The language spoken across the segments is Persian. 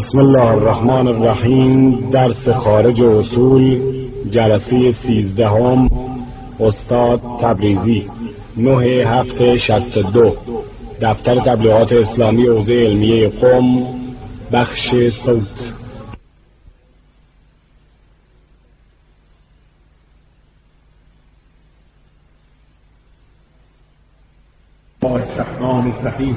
بسم الله الرحمن الرحیم. درس خارج اصول، جلسه 13، استاد تبریزی، 9/7/62، دفتر تبلیغات اسلامی حوزه علمیه قم، بخش صوت. الرحمن الرحیم.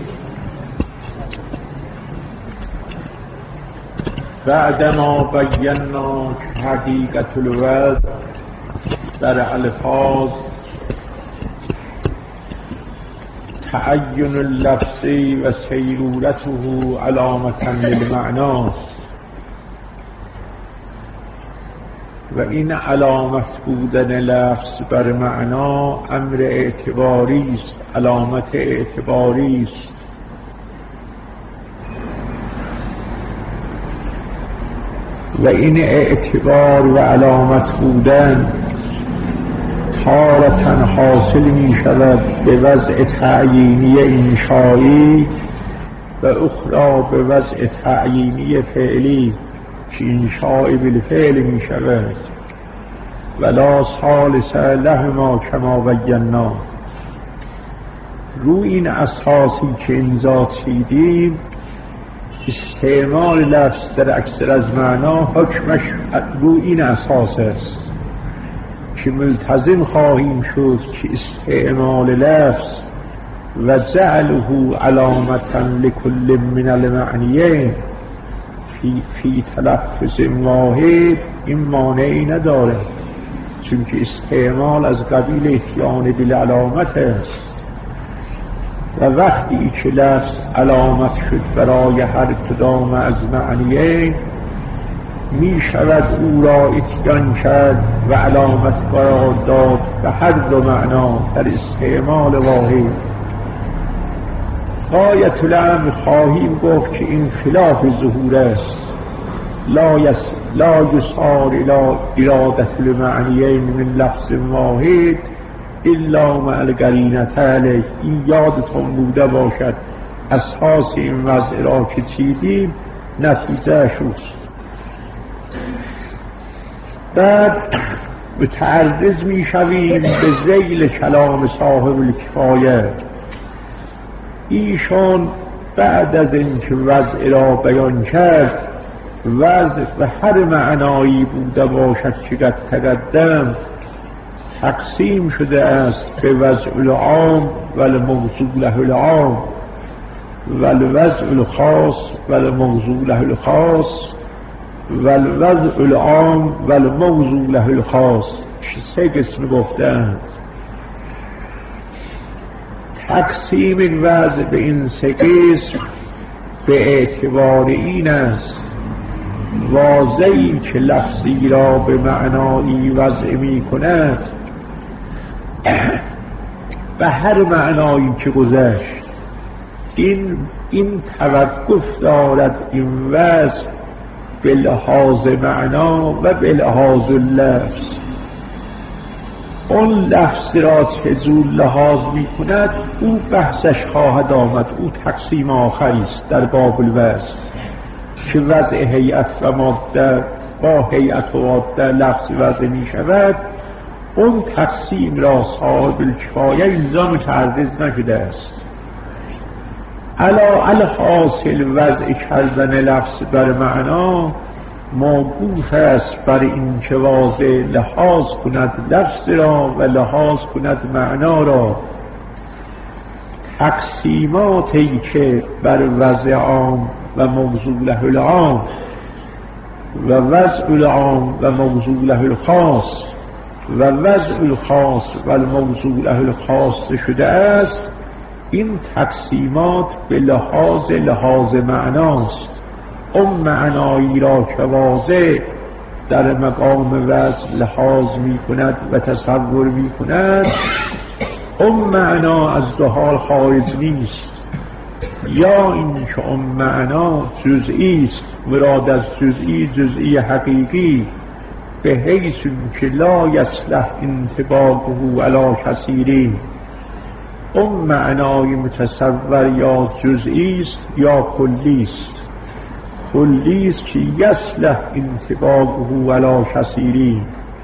بعدما بینا حقیقت الوضع در الفاظ تعین اللفظ و سیرورته علامة للمعناست و این علامت بودن لفظ بر معنا امر اعتباری است، علامت اعتباری است. و این اعتبار و علامت بودن تارة حاصل می شود به وضع تعیینی انشایی و اخرى به وضع تعیینی فعلی که انشاء بالفعل می شود. ولا ثالث لهما کما بینا. رو این اساسی که امضا چیدیم، استعمال لفظ در اکثر از معنا حکمش رو این اساس است که ملتزم خواهیم شد که استعمال لفظ و جعله علامة لكل من المعنیین فی تلفظ واحد این مانعی نداره، چون که استعمال از قبیل اتیان بالعلامت است و وقتی که لفظ علامت شد برای هر کدام از معنیین می شود او را اتیان کرد و علامت قرار داد به هر دو معنا در استعمال واحد. غایت الامر خواهیم گفت که این خلاف ظهور است. لا یصار الى ارادة المعنیین من لفظ واحد الا مع القرینة علیه. این یادتون بوده باشد اساس این وضع را که چیدیم نتیجه شست. بعد متعرض می شویم به ذیل کلام صاحب الکفایه. ایشان بعد از اینکه وضع را بیان کرد، وضع به هر معنایی بوده باشد که قد تقدم تقسیم شده است به وضع العام و الموضوع له العام و الوضع الخاص و الموضوع له الخاص و الوضع العام و الموضوع له الخاص. 3 قسم گفتند. تقسیم این وضع به این 3 قسم به اعتبار این است واضحی که لفظی را به معنایی وضع می کند به هر معنایی که گذشت این توقف دارد این وضع به لحاظ معنا و به لحاظ لفظ. اون لفظ را که زور لحاظ می کند او بحثش خواهد آمد، او تقسیم آخری است در باب الوضع که وضع هیئت و ماده با هیئت و ماده لفظ وضع می شود. اون تقسیم را صاحب الکفایه اینجا متعرض نشده است. الحاصل وضع کردن لفظ بر معنا موقوف است بر این که واضح لحاظ کند لفظ را و لحاظ کند معنا را. تقسیماتی که بر وضع عام و موضوع له العام و وضع العام و موضوع له الخاص و وضع الخاص و الموضوع له الخاص شده است، این تقسیمات به لحاظ معناست. اون معنایی را که واضح در مقام وضع لحاظ می کند و تصور می کند، اون معنا از دو حال خارج نیست. یا این که اون معنا جزئی است، مراد از جزئی حقیقی، به حیث که لا یصلح انطباقه علی کثیرین. اون معنای متصور یا جزئی است یا کلی است. کلی است که یصلح انطباقه علی کثیرین.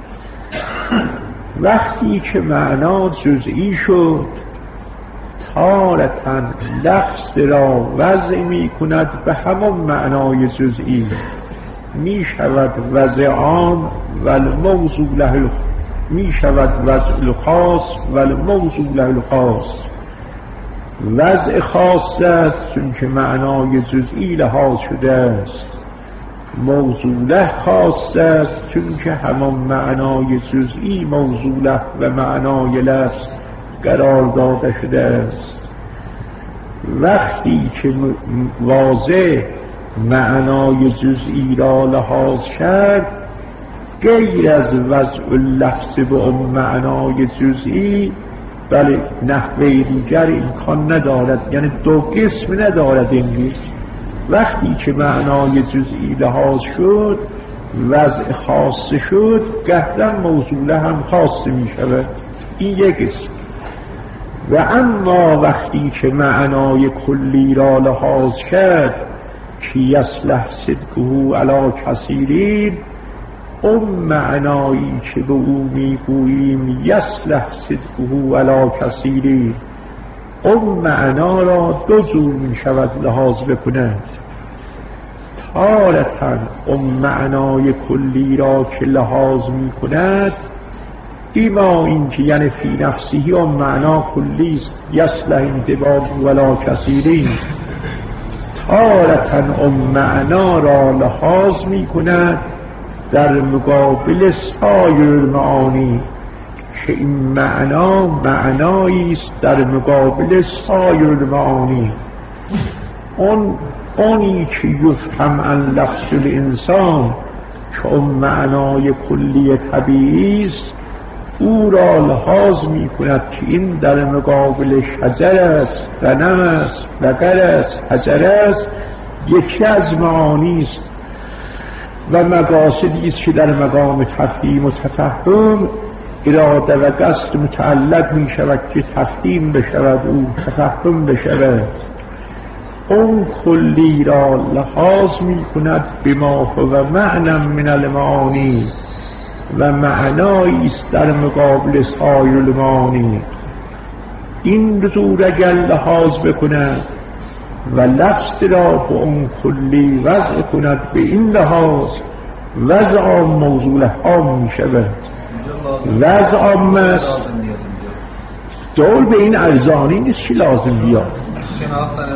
وقتی که معنا جزئی شد تارةً لفظ را وضع می کند به همان معنای جزئی، می شود وضع عام و الموضوع له، می شود وضع الخاص و الموضوع له الخاص. وضع خاص است چون که معنای جزئی لحاظ شده است، موضوع له خاص است چون که همان معنای جزئی موضوع له و معنای لفظ قرار داده شده است. وقتی که واضح معنای جزئی را لحاظ کرد غیر از وضع اللفظ به اون معنای جزئی بله نحوه دیگر امکان ندارد، یعنی دو قسم ندارد. این وقتی که معنای جزئی لحاظ شد وضع خاص شد قطعا موضوع هم خاص می شود. این یک قسم. و اما وقتی که معنای کلی را لحاظ کرد که یصلح صدقه علی کثیرین، اون معنایی که به او میگوییم یصلح صدقه علی کثیرین، اون معنا را دو جور می شود لحاظ بکند. تارةً اون معنای کلی را که لحاظ می کند ایما این که یعنی فی نفسه اون معنا کلی است یصلح انطباقه علی کثیرین، تارةً اون معنا را لحاظ می کند در مقابل سایر المعانی، که این معنا معنایی است در مقابل سایر المعانی. اونی که یفهم عن لفظ الانسان که اون معنای کلی طبیعی است او را لحاظ می کند که این در مقابل شجر است، غنم است، بقر است، حجر است، یکی از معانی است و مقاصدی است که در مقام تفهیم و تفهم اراده و قصد متعلق می شود که تفهیم بشود او تفهم بشود. اون کلی را لحاظ می کند بما هو معنی من المعانی و معنایی است در مقابل سایر المعانی. این دور اگر لحاظ بکند و لفظ را به اون کلی وضع کند به این لحاظ وضع عام موضوع عام می شود. وضع عام است دور به این ارزانی نیست که لازم بیاد. شناختن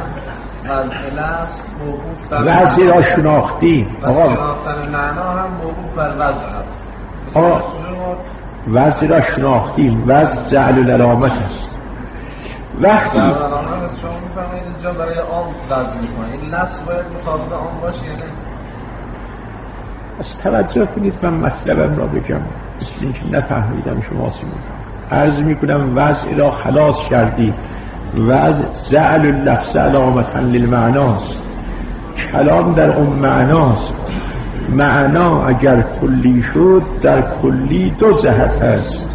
وضع را شناختیم شناختن معنا هم موقوف بر وضع است. وضع را شناختیم، وضع جعل العلامت است. وقتی شما میفهمید اینجا برای عام وضع میکنه این لفظ باید مطابق عام باشه یا نه؟ از توجه کنید من مطلبم را بگم مثل اینکه نفهمیدم شما چی میگم. عرض میکنم وضع را خلاص کردید، وضع جعل اللفظ علامتا للمعناست، کلام در اون معناست. معنا اگر کلی شد در کلی دو جهت است.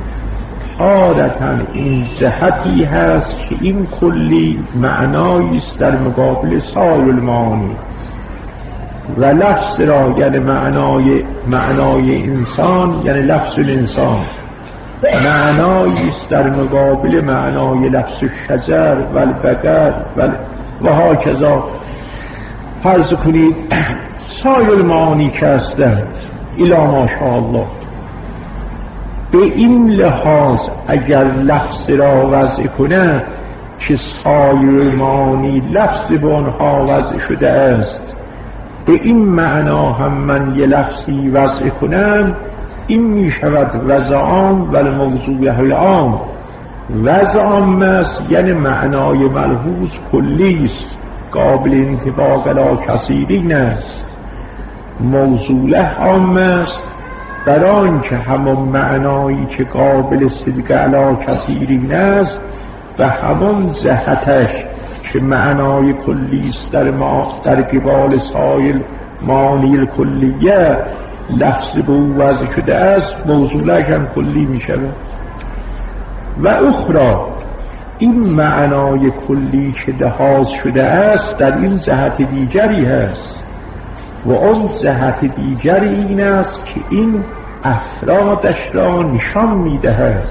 تارةً این جهتی هست که این کلی معنایی است در مقابل سایر المعانی و لفظ را یعنی معنای انسان یعنی لفظ الانسان معنایی است در مقابل معنای لفظ الشجر و البقر و هاکذا. فرض کنید سایر المعانی که هستند الی ماشاءالله. به این لحاظ اگر لفظ را وضع کند که سایر معانی لفظ به آنها وضع شده است، به این معنا هم من یه لفظی وضع کنم این می شود وضع عام و الموضوع له العام. وضع عام است یعنی معنای ملحوظ کلی است قابل انطباق علی کثیرین است. موضوع له عام است در آن که همون معنایی که قابل صدق علی کثیرین است و همون جهتش که معنای کلی است در قبال سایر معانی کلیه لفظ به او وضع شده است موضوع له هم کلی می شود. و اخرى این معنای کلی که لحاظ شده است در این جهت دیگری هست و اون جهت دیگری این است که این افرادش را نشان میدهد،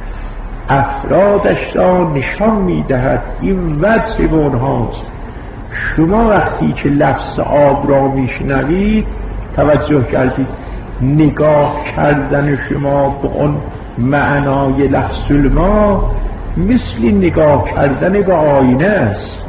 افرادش را نشان میدهد. این وجه به اونهاست. شما وقتی که لفظ آب را میشنوید توجه کردید، نگاه کردن شما به اون معنای لفظ الماء مثل نگاه کردن به آینه است.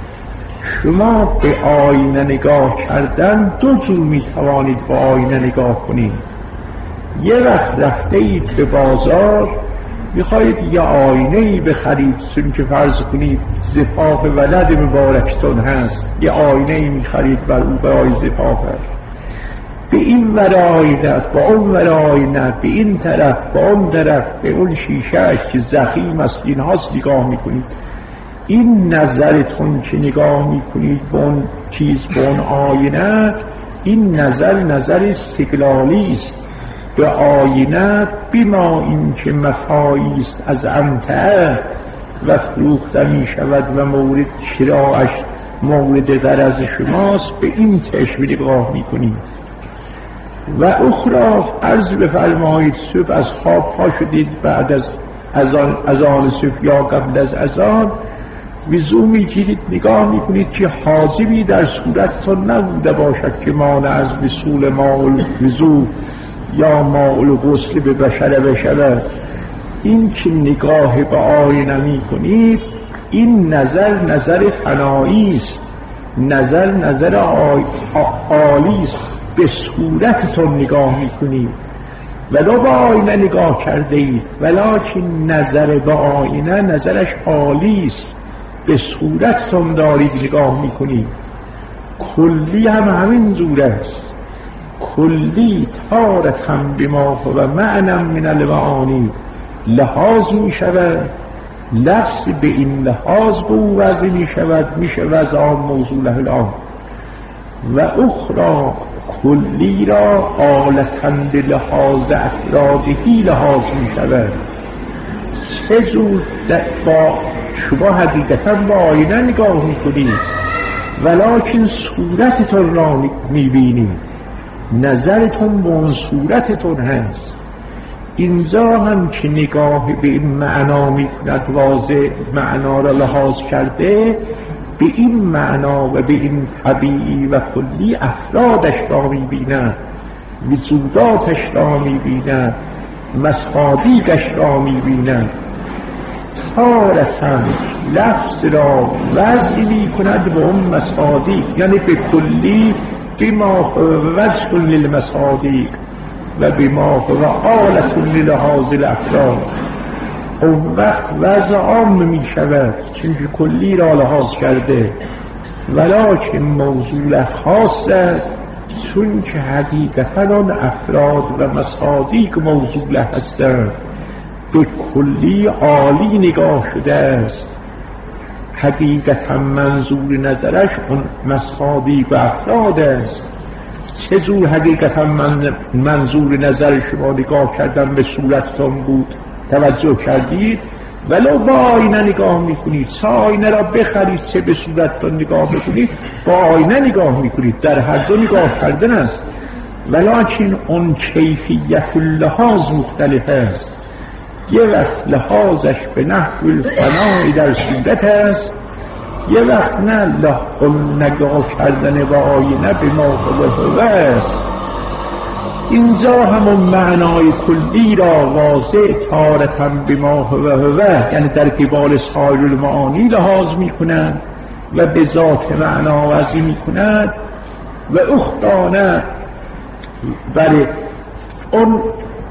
شما به آینه نگاه کردن دو جور میتوانید به آینه نگاه کنید. یه وقت رفته اید به بازار میخواید یه آینه‌ای بخرید، چون که فرض کنید زفاف ولد مبارکتون هست، یه آینه‌ای میخرید بر او برای زفافش. به این ور آینه، با اون ور آینه، به این طرف، با اون طرف، به اون شیشه‌اش که ضخیم است اینهاست نگاه میکنید. این نظرتون که نگاه میکنید به اون چیز، به اون آینه، این نظر استقلالی است به آینه، بما این که مفایی است از امتعه و فروخته می شود و مورد شراعش مورد غرض شماست، به این چشم نگاه میکنید. و اخرى عرض بفرمایید صبح از خواب پا شدید، بعد از آن صبح یا قبل از اذان وضو میگیرید، نگاه میکنید که حاجبی در صورتتون نبوده باشد که مانع از وصول ماء الوضو یا ماء الغسل به بشره بشود. این که نگاه به آینه میکنید، این نظر فنایی است، نظر عالی است. به صورتتون نگاه میکنید ولو به آینه نگاه کرده اید، ولکن نظر به آینه نظرش عالی است، به صورتتون دارید نگاه میکنید. کلی هم همین جور است. کلی تارتم بما و معنی من المعانی لحاظ می شود، لفظ به این لحاظ به او وضع می شود، می شود آن موضوع له الان. و اخرى کلی را آلتند لحاظ افرادهی لحاظ می شود. سه جور با شما حقیقتا با آینه نگاه می کنید ولکن صورتتون را می بینید، نظرتون به اون صورتتون هست. اینجا هم که نگاه به این معنا می کند، واضح معنا را لحاظ کرده، به این معنا و به این طبیعی و کلی افرادش را می بیند، وجوداتش را می بیند، مصادیقش را می بیند. تارتاً لفظ را وضع می کند به اون مصادیق، یعنی به کلی بما هو وجه للمصادیق و بما هو آلة للحاظ الافراد. اون وقت وضع عام می شود چون که کلی را لحاظ کرده، ولکن موضوع خاص است چون که حقیقتا آن افراد و مصادیق موضوع هستند. به کلی عالی نگاه شده است، حقیقتا منظور نظرش اون مصادیق و افراد است. چه جور حقیقتا منظور نظر شما نگاه کردن به صورتتون بود؟ توجه کردید؟ ولو با آینه نگاه میکنید، چه آینه را بخرید چه به صورتتون نگاه بکنید، با آینه نگاه میکنید، در هر دو نگاه کردن است، ولکن اون کیفیت اللحاظ مختلف است. یه وقت لحاظش به نحو الفنای در صورت است، یه وقت نه نگاه کردن با آینه به ما هو است. اینجا همون معنای کلی را واضح تارتن به ما هو، یعنی در قبال سایر المعانی لحاظ می کنند و به ذات معنا وضع می کنند. و اختانه برای اون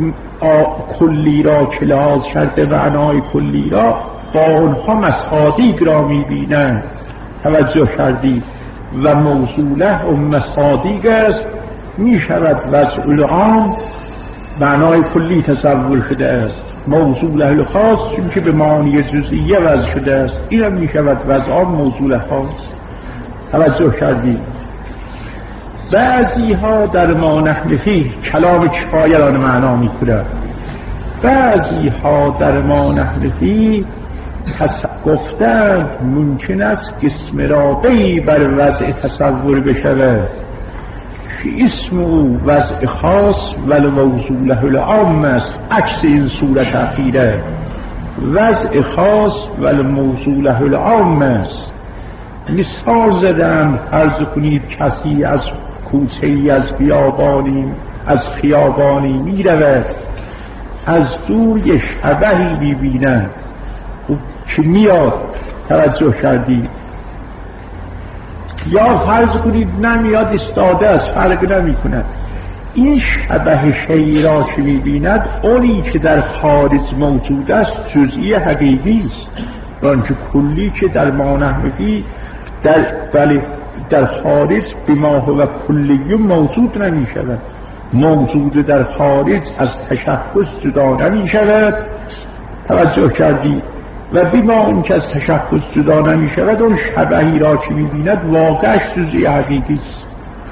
کلی را که لحاظ کرده معنای کلی را با اونها مصادیق را می بینند. توجه کردید؟ و موصوله اون مصادیق است، می شود وضع العام معنای کلی تصور شده است، موصوله الخاص چون که به معانی جزئیه وضع شده است، این هم می شود وضع عام موصوله خاص. توجه کردید؟ بعضی ها در ما نحن فیه کلام کفایه را معنا می کنند، بعضی ها در ما نحن فیه گفتند ممکن است اسم رابعی بر وضع تصور بشود که اسم او وضع خاص ولی موضوع له العام است. عکس این صورت اخیره وضع خاص ولی موضوع له العام است. مثال زدم، فرض کنید کسی از کوچه‌ای از خیابانی می رود، از دور یه شبحی می بیند که میاد، توجه کردید؟ یا فرض کنید نمیاد، استاده است، فرق نمی کند. این شبح شیئی را که می بیند اونی که در خارج موجود است جزئی حقیقی است، آنچه کلی که در مانحوی در خارج بما هو کلی موجود نمی شود. موجود در خارج از تشخص جدا نمی شود، توجه کردی؟ و بما اون که از تشخص جدا نمی شود اون شبهی را که می بیند واقعش جزئی حقیقی است،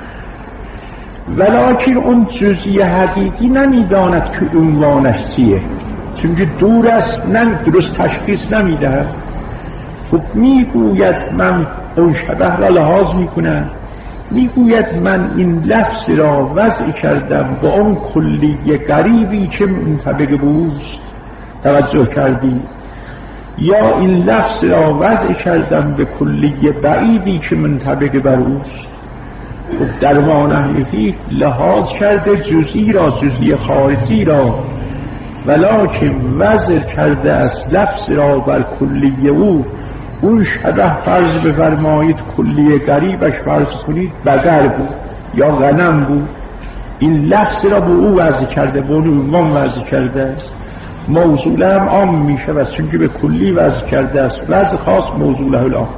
ولیکن اون جزئی حقیقی نمی داند که عنوانش چیه، چون که دور است، درست تشخیص نمی دهد. خب می گوید من اون شبه را لحاظ می کنم، می گوید من این لفظ را وضع کردم با اون کلی غریبی که منطبق بوست، توجه کردی؟ یا این لفظ را وضع کردم به کلی بعیدی که منطبق بر اوست. در مانحوی لحاظ کرده جزئی را، جزئی خارجی را، ولکن وضع کرده از لفظ را بر کلی او. اون شبه فرض بفرمایید کلی غریبش فرض کنید بقر بود یا غنم بود، این لفظ را به او وضع کرده، به اون عنوان وضع کرده است. موضوع هم عام می شود چون که به کلی وضع کرده است، وضع خاص موضوع له العام.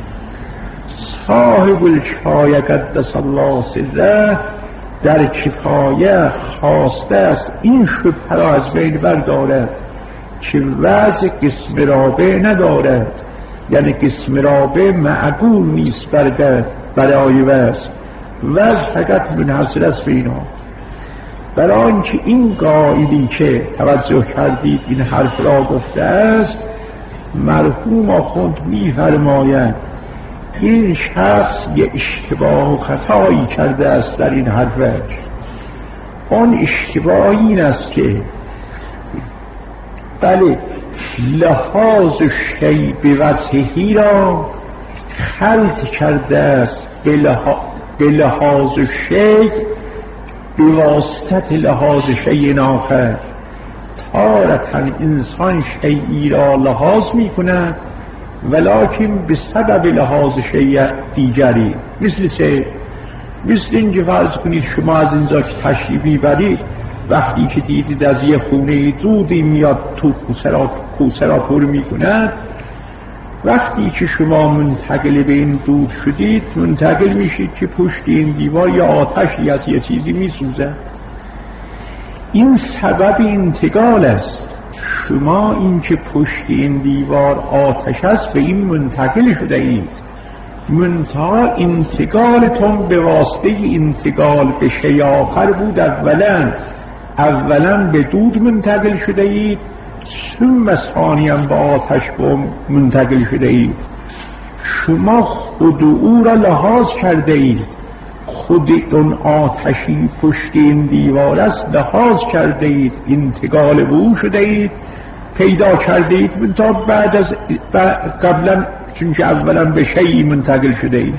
صاحب الکفایه قدس الله سره در کفایه خواسته است این شبهه را از بین بردارد که وضع قسم رابع ندارد، یعنی قسم رابع معقول نیست برای وضع فقط منحصر است به اینا. برای اینکه این قائلی که توجه کردید این حرف را گفته است، مرحوم آخوند می‌فرمایند این شخص یه اشتباه و خطایی کرده است در این حرفش. اون اشتباه این است که بله لحاظ شیء به وجهی را خلط کرده است به لحاظ شیء به واسطت لحاظ شیء آخر. تارة انسان شیئی را لحاظ می کند ولکن به سبب لحاظ شیء دیگری. مثل چه؟ مثل اینکه فرض کنید شما از اینجا که تشریف میبرید، وقتی که دیدید از یه خونه دودی میاد تو کوسه را پر میکند، وقتی که شما منتقل به این دود شدید منتقل میشید که پشت این دیوار یا آتشی از یه چیزی میسوزد. این سبب انتقال است. شما این که پشت این دیوار آتش است به این منتقل شده اید، منتها انتقالتون به واسطه انتقال به شیء آخر بود. اولا به دود منتقل شده اید، ثم ثانیاً به آتش منتقل شده اید. شما خود او را لحاظ کرده اید، خود اون آتشی پشت این دیوار است لحاظ کرده اید، انتقال به او شده اید، پیدا کرده اید تا بعد از قبلا، چونکه اولا به شیئی منتقل شده اید.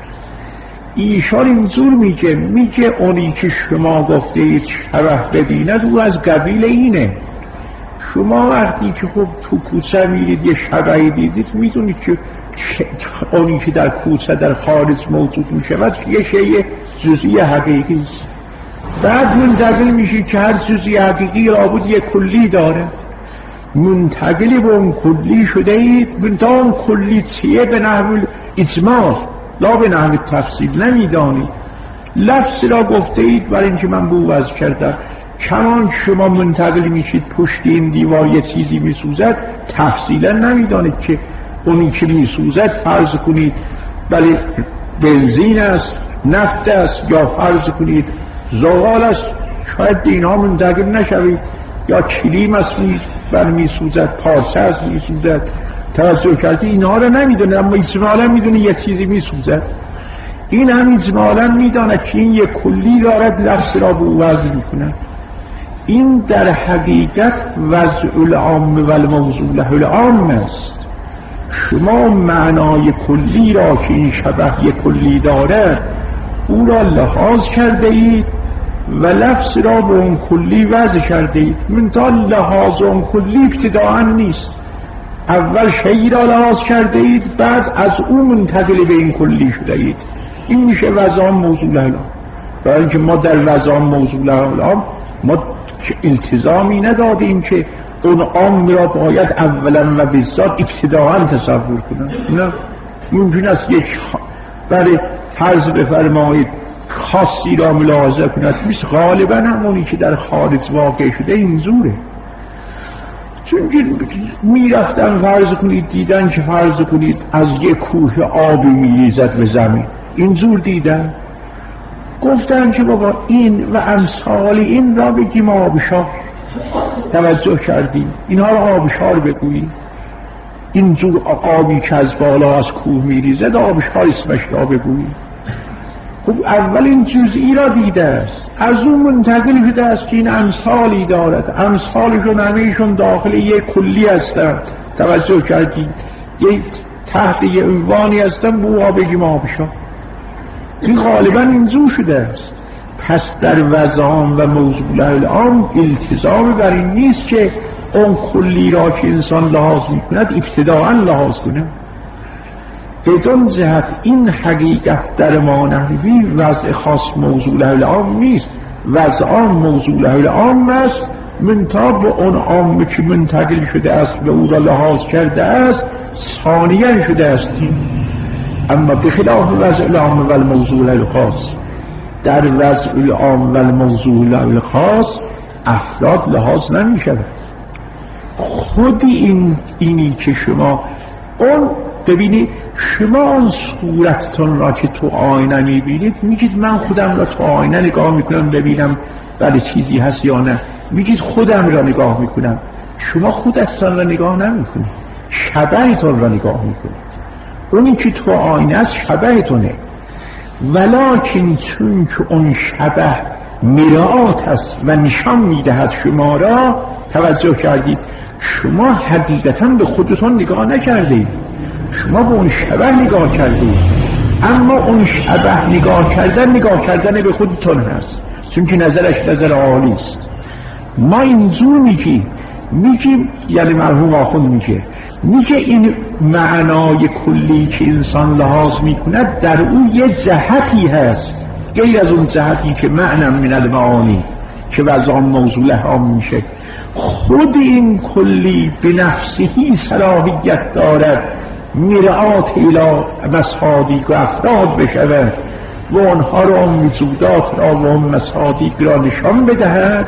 ایشان اینجور میگه اونی که شما گفته اید شبه ببیند او از قبیل اینه. شما وقتی که خب تو کوچه میرید یه شبهی دیدید، میدونید که اونی که در کوچه در خارج موجود میشود یه شیء جزئی حقیقی است. بعد منتقل میشید که هر جزئی حقیقی لابد یه کلی داره، منتقل به اون کلی شده اید. منتها اون کلی چیه به نحو اجمال لا به نحو تفصیل نمیدانید. لفظ را گفته اید برای اینکه من به او وضع کردم. کمان شما منتقل میشید پشت این دیوار یه چیزی میسوزد، تفصیلا نمیدانید که اونی که میسوزد فرض کنید بله بنزین است، نفت است، یا فرض کنید زغال است. شاید اینها منتقل نشوید. یا کلیم است میسوزد، پارچه است میسوزد، توجه کردی؟ اینها رو نمیدونه، اما اجمالا میدونه یک چیزی میسوزه. این هم اجمالا میدانه که این یک کلی دارد لفظ را به وضع میکنه. این در حقیقت وضع العام و الموضوع له العام است. شما معنای کلی را که این شبه یک کلی دارد او را لحاظ کرده اید و لفظ را به اون کلی وضع کرده اید. منتها لحاظ اون کلی ابتداعا نیست. اول شیئی را لحاظ کرده اید، بعد از او منتقل به این کلی شده اید. این میشه وضع عام موضوع له العام. برای اینکه ما در وضع عام موضوع له العام ما التزامی ندادیم که اون عام را باید اولا و بالذات ابتداعا تصور کنن. نه، ممکن است یک برای فرض بفرمایید خاصی را ملاحظه کند، مثل غالبا همونی که در خارج واقع شده این زوره. چون میرفتن فرض کنید دیدن که فرض کنید از یک کوه آبی میریزد به زمین، این زور دیدن، گفتن که بابا این و امثال این را بگیم آبشار. توجه کردیم؟ اینها را آبشار بگوییم. این زور آبی که از بالا از کوه میریزد آبشار اسمش را بگوییم. خب اول این جزئی را دیده است، از اون منتقل شده است که این امثالی دارد، امثالشون همهشون داخل یک کلی هستند. توجه کردید؟ یک تحت یک عنوانی هستن، بوها بگیم آبشار. این غالبا اینجور شده است. پس در وضع عام و موضوع له العام التزام بر این نیست که اون کلی را که انسان لحاظ میکند ابتداعا لحاظ کنه. بدون جهت این حقیقت در ما نحوی وضع خاص موضوع له العام نیست. وضع عام موضوع له العام است، منتها به اون عام که منتقل شده است و او را لحاظ کرده است ثانیاً شده است. اما بخلاف وضع العام و الموضوع له الخاص، در وضع العام و الموضوع له الخاص افراد لحاظ نمی شود. خود اینی که شما اون ببینید، شما اون صورتتون را که تو آینه میبینید میگید من خودم را تو آینه نگاه میکنم ببینم بله چیزی هست یا نه. میگید خودم را نگاه میکنم. شما خودتون را نگاه نمیکنید، شبهتون را نگاه میکنید. اونی که تو آینه است شبهتونه، ولکن چون که اون شبه مرآت است و نشان میدهد شما را، توجه کردید، شما حقیقتا به خودتون نگاه نکردید، شما به اون شبه نگاه کردید. اما اون شبه نگاه کردن به خودتون هست، چون که نظرش نظر عالی است. ما اینجور میگیم یعنی مرحوم آخوند میگه این معنای کلی که انسان لحاظ میکند در او یه جهتی هست غیر از اون جهتی که معنی من المعانی که وضع موضوع له عام میشه. خود این کلی به نفسهی صلاحیت دارد مرآت الی مصادیق و افراد بشود و آنها را موجودات را و مصادیق را نشان بدهد.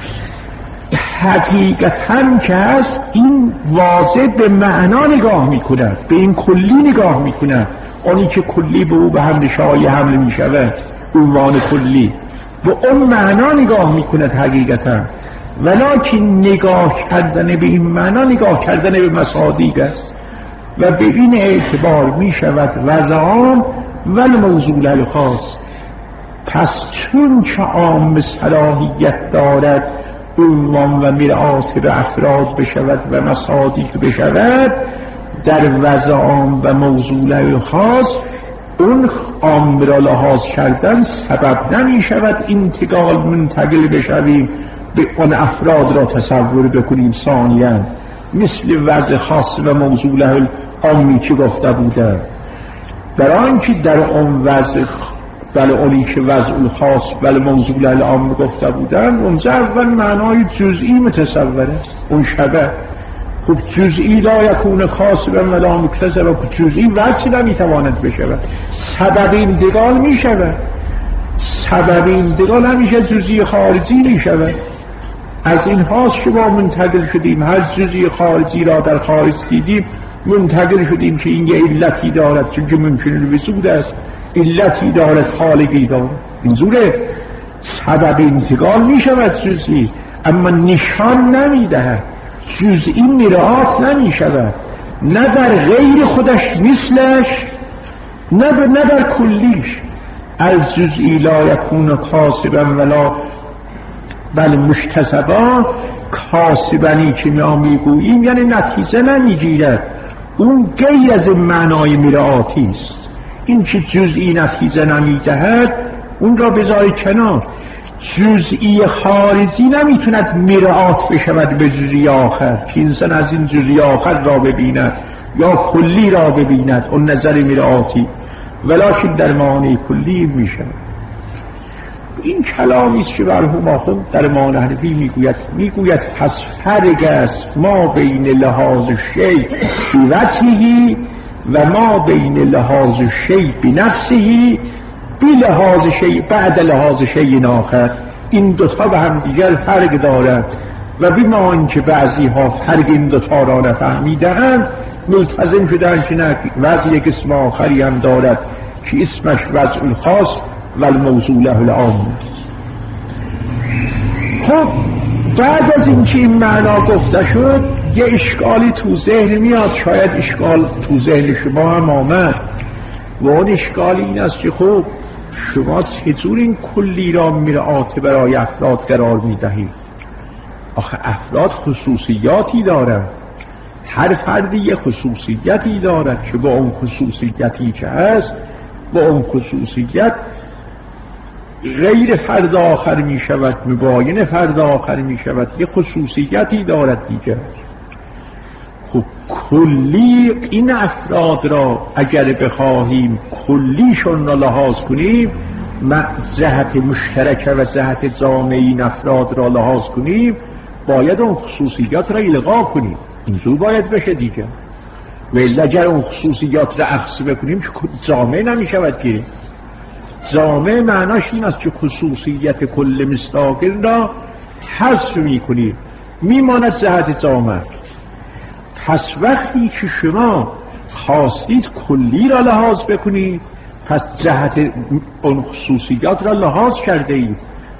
حقیقتا که هست این واضح به معنا نگاه میکند، به این کلی نگاه میکند. آنی که کلی به او به هم نشای حمل میشود، عنوان کلی به اون معنا نگاه میکند حقیقتا. ولکن نگاه کردن به این معنا نگاه کردن به مصادیق است و به این اعتبار میشود وضع عام و موضوع له الخاص. پس چون که عام صلاحیت دارد عنوان و مرآت به افراد بشود و مصادیق بشود، در وضع عام و موضوع له الخاص اون عام را لحاظ کردن سبب نمی شود انتقال منتقل بشویم به اون افراد را تصور بکنیم ثانیاً، مثل وضع خاص و موضوع له العامی که گفته بودن. برای آنکه در اون وضع بله اونی که وضع الخاص بله موضوع له العام گفته بودن، اونجا اول معنای جزئی متصوره، اون شبه. خب جزئی لا یکون خاص و لا مکتسب، جزئی وصل نمیتواند بشود، سبب انتقال میشود. سبب انتقال همیشه جزئی خارجی میشود. از این هاست که ما منتقل شدیم، هر جزئی خارجی را در خارج دیدیم منتقل شدیم که این یه علتی دارد، چون که ممکن الوجود است، علتی دارد، خالقی دارد. اینجوره سبب انتقال می شود جزئی، اما نشان نمی دهد، جزئی مرآت نمی شود. نه در غیر خودش مثلش، نه در کلیش. از جزئی لا یکون کاسبا ولا بل مشتسبا. کاسبنی که ما میگوییم یعنی نتیجه نمیگیرد، اون غیر از معنای مرآتی است. این که جزئی نتیجه نمیدهد اون را بذاری کنار. جزئی خارجی نمیتوند مرآت بشود به جزئی آخر که انسان از این جزئی آخر را ببیند یا کلی را ببیند، اون نظر مرآتی، ولکن در معنی کلی میشود. این کلامی است که مرحوم آخوند در معنی حنفی میگوید پس فرق است ما بین لحاظ شیء بوجهه و ما بین لحاظ شیء بنفسه بی لحاظ شیء بعد لحاظ شیء آخر. این دوتا به هم دیگر فرق دارند و بما اینکه بعضی ها فرق این دوتا را نفهمیدند ملتزم شدند که نه، وضع یک اسم آخری هم دارد که اسمش وضع الخاص و الموضوع له العام. خب بعد از اینکه این معنا گفته شد یه اشکالی تو ذهن میاد، شاید اشکال تو ذهن شما هم آمد و اون اشکال این است که خب شما چطور این کلی را مرآت برای افراد قرار میدهید؟ آخه افراد خصوصیاتی دارند، هر فردی یه خصوصیتی دارد که با اون خصوصیتی که هست با اون خصوصیت غیر فرد آخر می شود، مباین فرد آخر می شود، یه خصوصیتی دارد دیگر. خب کلی این افراد را اگر بخواهیم کلیشون را لحاظ کنیم، جهت مشترک و جهت جامع این افراد را لحاظ کنیم، باید اون خصوصیات را الغا کنیم. اینجور باید بشه دیگر. ولی اگر اون خصوصیات را اخذ بکنیم که جامع نمی شود که. جامع معناش این است که خصوصیت کل مستقل را حذف می کنیم، میماند جهت جامع. پس وقتی که شما خواستید کلی را لحاظ بکنید، پس جهت اون خصوصیات را لحاظ کرده اید،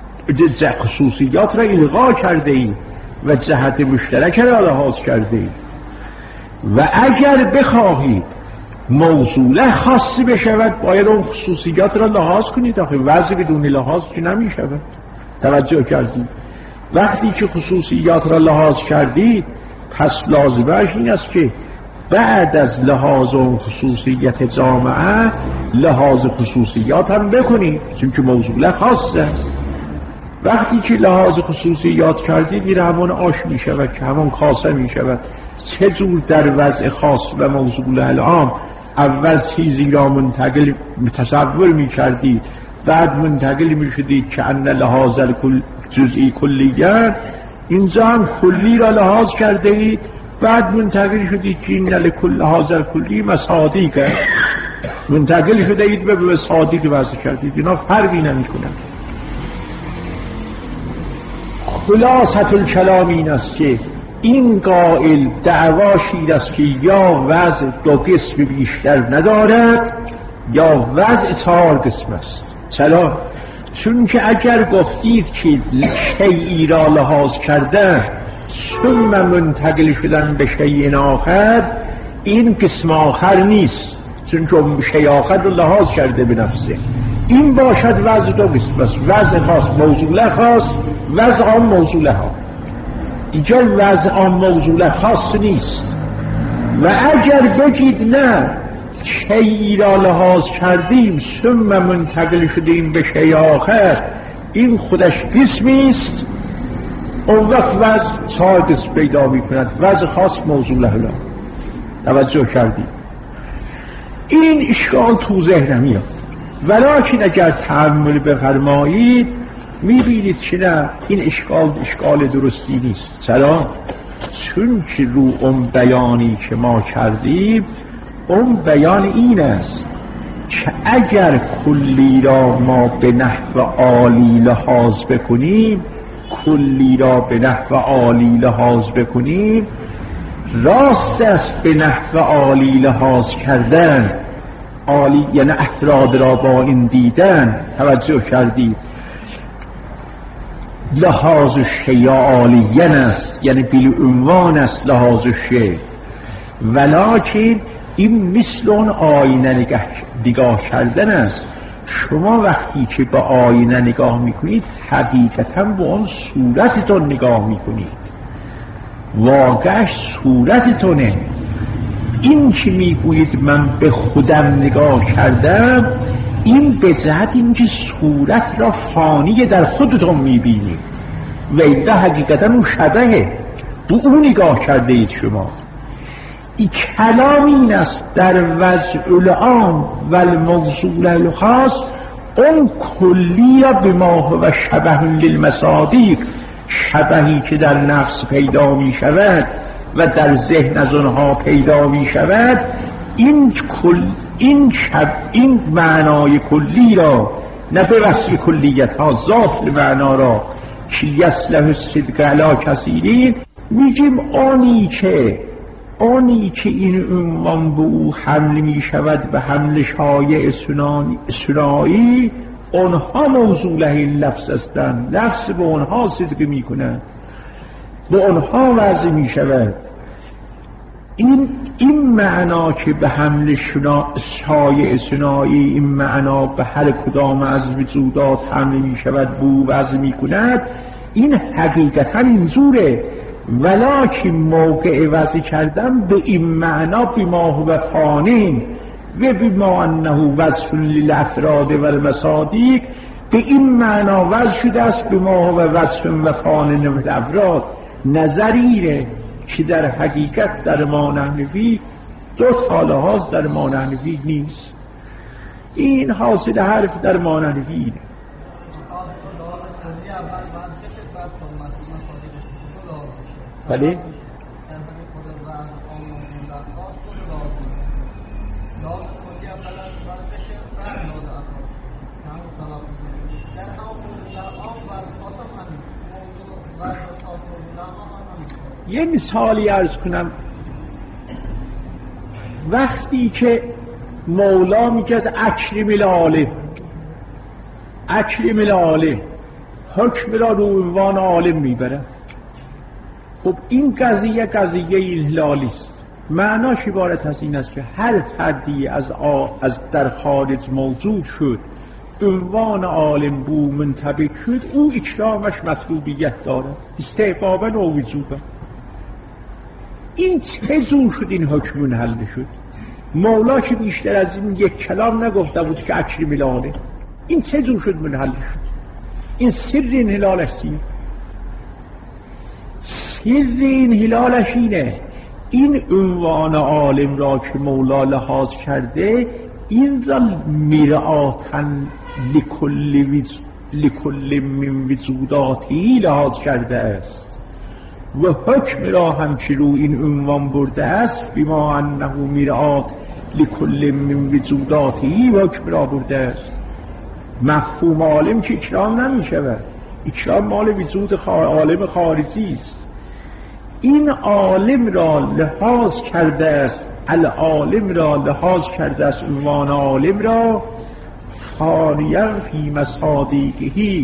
خصوصیات را الغا کرده اید و جهت مشترک را لحاظ کرده اید. و اگر بخواهید موصوله خاصی بشود باید اون خصوصیات را لحاظ کنید. آخه وضع بدون لحاظ که نمی شود. توجه کردید؟ وقتی که خصوصیات را لحاظ کردید پس لازمش این است که بعد از لحاظ اون خصوصیت جامعه لحاظ خصوصیات هم بکنید، چون که موصوله خاص است. وقتی که لحاظ خصوصیات کردید این همون آش می شود که همون کاسه می شود. چه جور در وضع خاص و موصوله العام اول چیزی را منتقل تصور می کردید، بعد منتقل می شدید که ان لحاظ جزئی کلیت، اینجا هم کلی را لحاظ کرده اید، بعد منتقل شدید که این لکل لحاظ کلی مصادیق است، منتقل شده اید به مصادیق وضع کردید. اینا فرقی نمی کنند. خلاصة الکلام این است که این قائل دعواش این است که یا وضع دو قسم بیشتر ندارد یا وضع 4 قسم است. چرا؟ چون که اگر گفتید که شیئی را لحاظ کرده ثم منتقل شدن به شیء آخر، این قسم آخر نیست، چون که شیء آخر رو لحاظ کرده به نفسه. این باشد وضع 2 قسم است، وضع خاص موصوله خاص، وضع عام موصوله ها. دیگر وضع عام موصوله خاص نیست. و اگر بگید نه شیئی را لحاظ کردیم ثم منتقل شدیم به شیء آخر، این خودش قسمی است، اون وقت وضع 4 قسم پیدا می کند، وضع خاص موصوله لا. توجه کردیم؟ این اشکال تو ذهن میاد، ولکن اگر تأمل بفرمایید میبینید که نه، این اشکال درستی نیست. چرا؟ چون که رو اون بیانی که ما کردیم، اون بیان این است که اگر کلی را ما به نحو عالی لحاظ بکنیم، کلی را به نحو عالی لحاظ بکنیم، راست است به نحو عالی لحاظ کردن، عالی یعنی افراد را با این دیدن. توجه کردید؟ لحاظ شیء عالیین است، یعنی بالعنوان است لحاظ شیء. ولکن این مثل اون آینه نگاه کردن است. شما وقتی که به آینه نگاه میکنید حقیقتا به اون صورتتون نگاه میکنید، واقعش صورتتونه. این که میگویید من به خودم نگاه کردم، این به جهت اینکه صورت را فانی در خودتون میبینید و این حقیقتا اون شبهه، به اون نگاه کرده اید شما. این کلام این است در وضع العام و الموضوع الخاص، اون کلی را به ما هو شبه للمصادیق، شبهی که در نفس پیدا می شود و در ذهن از آنها پیدا می شود، این معنای کلی را، نه به وصف کلیت ها، ذات معنا را که یصلح الصدق علی کثیرین، میگیم آنی که این عنوان به او حمل می شود به حمل شایع ثنایی، آنها موضوع این لفظ هستند، لفظ به آنها صدق می کند، به آنها وضع می شود. این معنا که به حمل شایع ثنایی، این معنا به هر کدام از وجودات حمل می شود بو وضع می کند، این حقیقتا اینجوره. ولکن موقع وضع کردن به این معنا بما هو فانین و بما انه وصف للافراد و المصادیق، به این معنا وضع شده است بما هو وصف و فانین و الافراد. نظریه که در حقیقت در ما نحنفی دو حاله هاست، در ما نحنفی نیست. این حاصل حرف در ما نحنفی اینه. بله؟ یه مثالی عرض کنم. وقتی که مولا میگه اکرم العالم، اکرم العالم، حکم را رو عنوان عالم میبره. خب این قضیه انحلالی است. معناش عبارت از این است که هر فردی از در خارج موجود شد، عنوان عالم بو منطبق شد، او اکرامش مطلوبیت داره، استحبابا و وجوبا. این چه زور شد این حکم منحل شد؟ مولا که بیشتر از این یک کلام نگفته بود که اکرم العالم، این چه زور شد منحل شد؟ این سر انحلالش اینه. سر انحلالش اینه، این عنوان عالم را که مولا لحاظ کرده، این را مرآتن لکل من وجوداتی لحاظ کرده است و حکم را هم که رو این عنوان برده است بما انه مرآت لکل من وجوداتی، و حکم را برده است. مفهوم عالم که اکرام نمی شود، اکرام مال وجود عالم خارجی است. این عالم را لحاظ کرده است، العالم را لحاظ کرده است، عنوان عالم را فانیا فی مصادیقه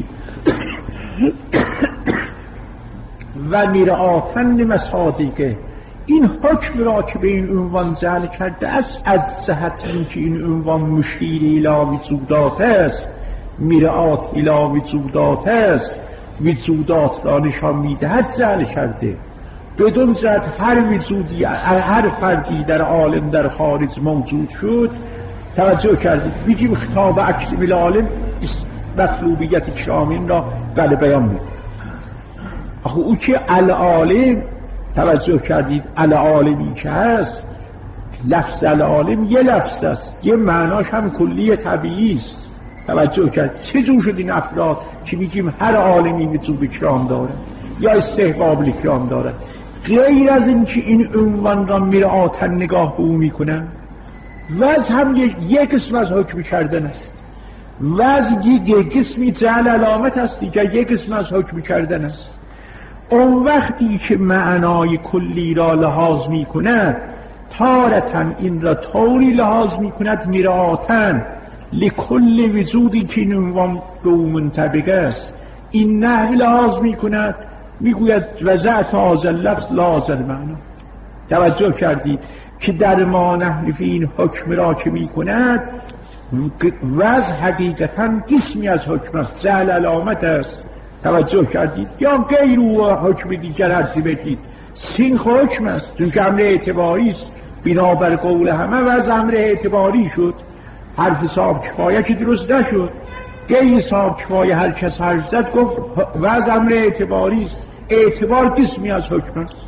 و مرآتن لمصادیقه. این حکم را که به این عنوان جعل کرده است، از جهت اینکه این عنوان مشیر الی وجودات است، مرآت الی وجودات است، وجودات را نشان میدهد جعل کرده. بدون جهت هر وجودی، هر فردی در عالم در خارج موجود شد، توجه کردید بگیم خطاب اکرم العالم مطلوبیت اکرامین را بله بیان میده. آخه او که العالم، توجه کردید العالمی که هست، لفظ العالم یه لفظ است، یه معناش هم کلی طبیعی است. توجه کرد چه جور شد این افراد که میگیم هر عالمی وجوب اکرام داره یا استحباب اکرام داره، غیر از این که این عنوان را مرآتن نگاه به او میکنن. وضع هم یک قسم از حکم کردن است، وضع یک قسمی جعل علامت است، دیگر یک قسم از حکم کردن است. اون وقتی که معنای کلی را لحاظ میکند، تارتن این را طوری لحاظ میکند مرآتن لکل وجودی که این عنوان به او منطبق است. این نحو لحاظ میکند، میگوید وضعت هذا اللفظ لا هذا المعنی. توجه کردید که در ما نحن این حکم را که می کند وضع حقیقتا قسمی از حکم است، جعل علامت است. توجه کردید؟ یا غیر او حکم دیگر هرچی بگید سین حکم است، چون که امر اعتباری است. بنابر قول همه وضع امر اعتباری شد، حرف صاحب کفایه که درست نشد. غیر صاحب کفایه هر کس حرف زد گفت وضع امر اعتباری است. اعتبار قسمی از حکم است.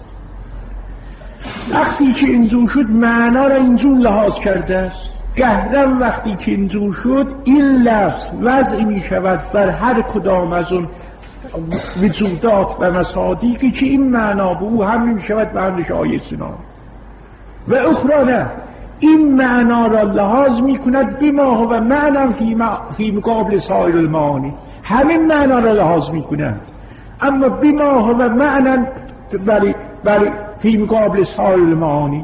وقتی که اینجور شد معنا را اینجور لحاظ کرده است. گهرم وقتی که اینجور شد این لفظ وضعی می شود بر هر کدام از اون وجودات و مصادیقی که این معنا به او هم می شود به همش آیه سنا و اخرى نه. این معنا را لحاظ می کند بما و معنا فی مقابل سایر المعانی. همین معنا را لحاظ می کند، اما بما و معنا برای فی مقابل سایر المعانی.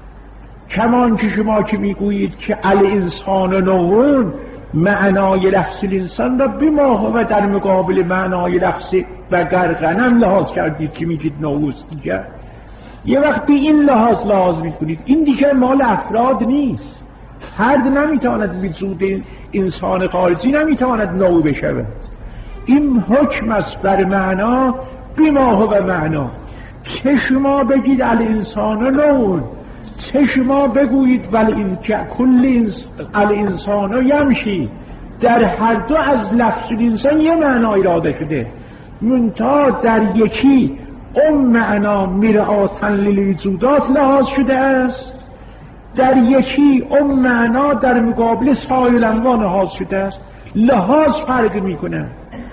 کمان که شما که میگویید که الانسان نوعون، معنای لفظ الانسان را بما و در مقابل معنای لفظ و غرقنم لحاظ کردید که میگید نوعوست دیگر. یه وقت به این لحاظ میکنید. این دیگر مال افراد نیست. فرد نمیتواند وجود انسان خارجی نمیتواند نوع بشود. این حکم است بر معنا بما و معنا. چه شما بگید الانسان نوعون، چه شما بگویید ولی این کل الانسان یمشی، در هر دو از لفظ انسان یه معنا اراده شده، منتها در یکی اون معنا مرآتن للوجودات لحاظ شده است، در یکی اون معنا در مقابل سایر الانواع لحاظ شده است. لحاظ فرق میکنه.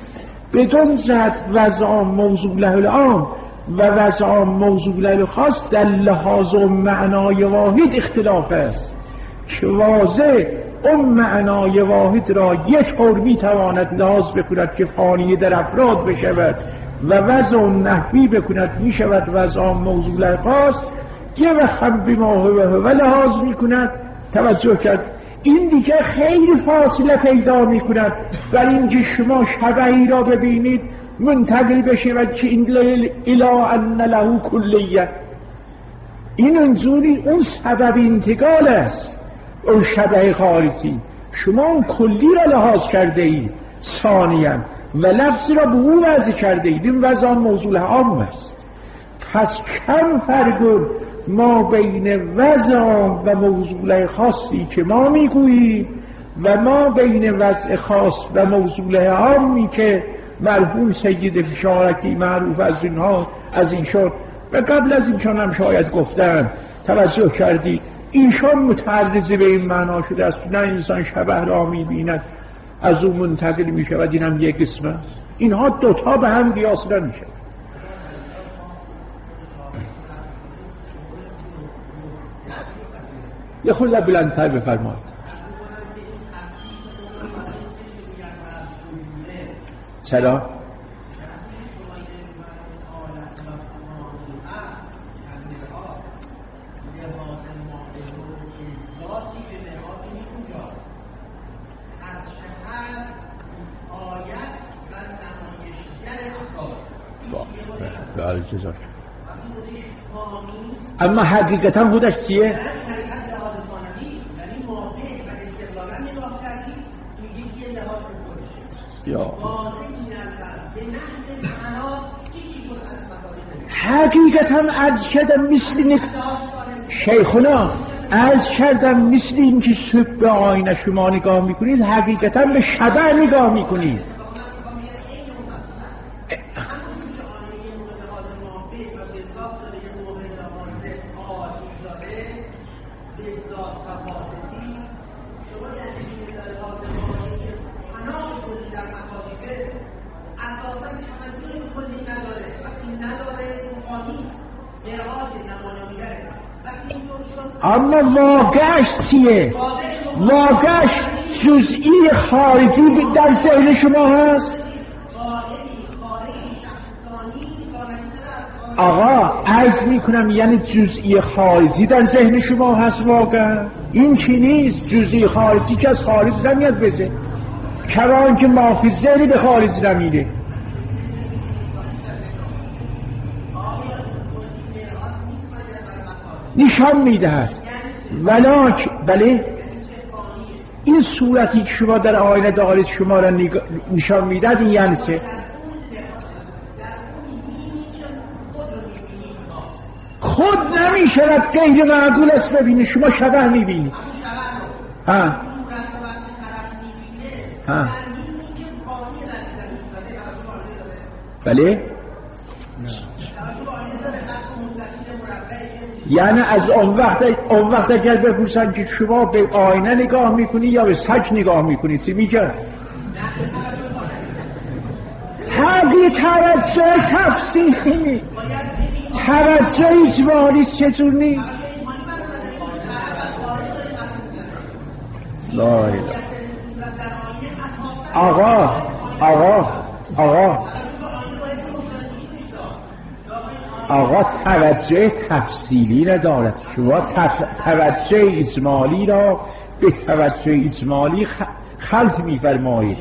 بدون جهت وضع موضوع له العام و وضع موضوع له خاص در لحاظ و معنای واحد اختلاف است که واضح اون معنای واحد را یک طور میتواند لحاظ بکند که فانی در افراد بشود و وضع نحوی بکند میشود وضع موضوع له خاص. یه وقت هم بما هو لحاظ میکند. توجه کرد؟ این دیگه خیلی فاصله پیدا میکند ولی اینکه شما شبهی را ببینید منتقل بشه و که این الا ان له کلیه، این انجوری اون سبب انتقال است. اون شبه خارجی شما اون کلی را لحاظ کرده اید ثانیاً و لفظ را به او وضع کرده اید. این وضع موضوع عام است. پس کم فرق ما بین وضع و موضوع خاصی که ما میگوییم و ما بین وضع خاص و موضوع عامی که مرحوم سید فشارکی معروف از اینها از ایشان و قبل از اینشان هم شاید گفتن. توجه کردی؟ ایشان متعرض به این معنا شده است نه انسان شبه را میبیند از اون منتقل میشود. این هم یک قسم است. اینها دوتا به هم قیاس نمیشه. یه خود بلندتر بفرمایید. چرا؟ اما حقیقتا خودش چیه؟ یا حقیقتا عرض کردم مثل شیخنا عرض کردم مثل این که صبح به آینه شما نگاه میکنید حقیقتا به شبه نگاه میکنید. اما واقعش چیه؟ واقعش جزئی خارجی در ذهن شما هست؟ آقا عرض میکنم یعنی جزئی خارجی در ذهن شما هست واقعا؟ این چی نیست. جزئی خارجی که از خارج نمیاد بزه کران که مافی ذهنی به خارج نمیره. نشان میدهد بله این صورتی که شما در آینه دارید شما را نشان میدهد، این یعنی چه؟ خود نمیشود غیر معقول است ببینید، شما شبه میبینید. بله یعنی از اون وقت اگر بپرسن که شما به آینه نگاه میکنی یا به سگ نگاه میکنی چی میگه؟ حقی توجه تفسیری توجه اجباری چطور نی؟ لا اله آقا توجه تفصیلی ندارد. شما توجه اجمالی را به توجه اجمالی خلط می‌فرمایید.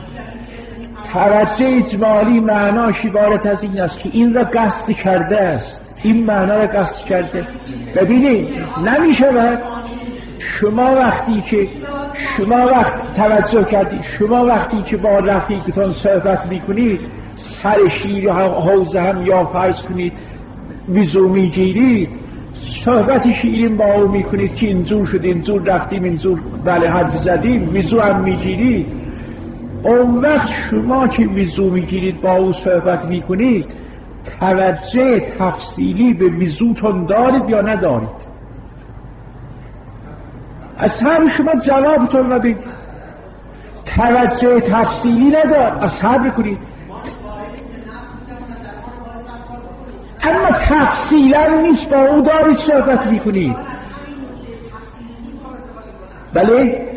توجه اجمالی معناش عبارت از این است که این را قصد کرده است، این معنا را قصد کرده. ببینید نمی‌شود شما وقتی توجه کردید، شما وقتی که با رفیقتان صحبت میکنید سر شیر حوزه هم یا فرض کنید ویزو میگیرید، صحبت شیرین با او میکنید که اینجور شد، اینجور رفتیم، اینجور بله حد زدیم، ویزو هم میگیرید. اون وقت شما که ویزو میگیرید با او صحبت میکنید توجه تفصیلی به ویزوتون دارید یا ندارید؟ از هم شما جوابتون رو بگید. توجه تفصیلی ندار، از صبر کنید. اما تفصیلا نیست با او دارید صحبت میکنید. بله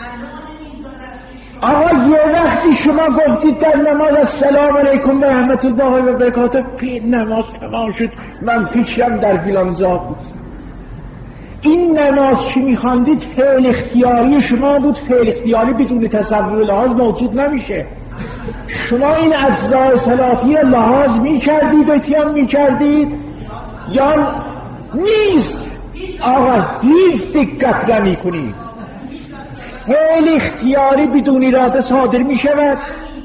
آقا یه وقتی شما گفتید در نماز السلام علیکم و رحمت الله و برکاته، نماز تمام شد من پیشم در فلانجا بود. این نماز چی میخواندید فعل اختیاری شما بود، فعل اختیاری بدون تصور لحاظ موجود نمیشه. شما این اجزای صلاتی لحاظ میکردید و اتیان میکردید یا نیست؟ آقا هیچ دقت نمیکنید. فعل اختیاری بدون اراده صادر میشود.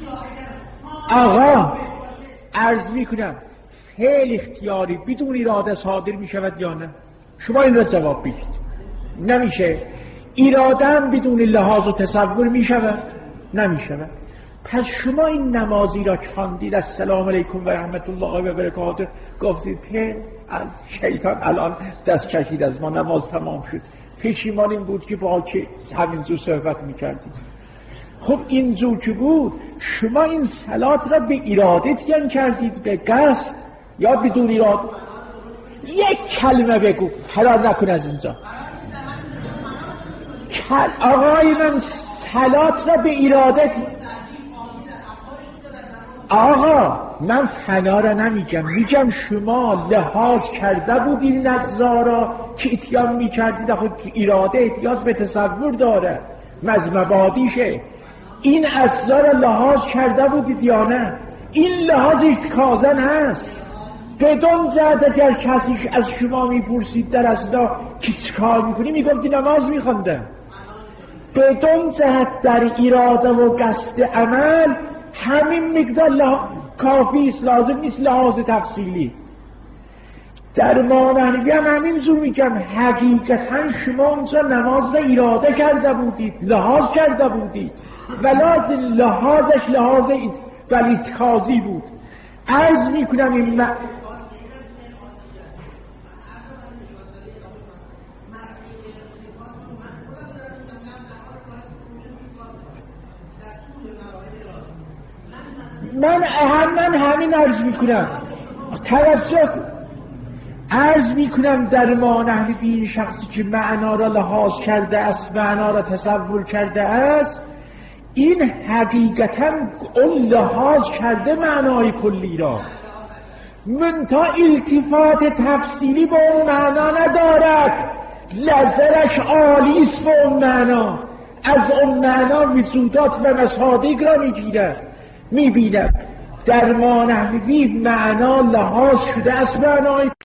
آقا عرض میکنم فعل اختیاری بدون اراده صادر میشود یا نه؟ شما این را جواب بدید. نمیشه. اراده هم بدون لحاظ و تصور میشود؟ نمیشود. پس شما این نمازی را که خواندید السلام علیکم و رحمت الله و برکاته گفتید که از شیطان الان دست کشید از ما، نماز تمام شد، پشیمان این بود که با که همینجور صحبت میکردید. خب اینجور که بود شما این صلات را به اراده تیان کردید، به قصد یا بدون اراده؟ یک کلمه بگو فرار نکن از اینجا. آقای من صلات را به اراده آقا من فنا را نمیگم، میگم شما لحاظ کرده بودید نظر را که اتیان میکردید. خود اراده احتیاج به تصور داره، مبادیشه. این اجزا را لحاظ کرده بودید یا نه؟ این لحاظ اتکازن هست. بدون جهت اگر کسیش از شما میپرسید در اصلا که چکار میکنی میگفتی نماز میخوندم. بدون جهت در اراده و قصد عمل همین مقدار کافی است، لازم نیست لحاظ تفصیلی. در مانوی هم همین زور میگم حقیقتا شما اونجا نماز را اراده کرده بودید، لحاظ کرده بودید و لحاظش لحاظ اتخاذی بود. عرض میکنم این من همین عرض میکنم. توجه عرض میکنم در مانحوی این شخصی که معنا را لحاظ کرده است، معنا را تصور کرده است، این حقیقتا اون لحاظ کرده معنای کلی را، منتها التفات تفصیلی با اون معنا ندارد. نظرش عالی است به اون معنا، از اون معنا وجودات و مصادیق را میبیند. در مانحوی معنا لحاظ شده است معنای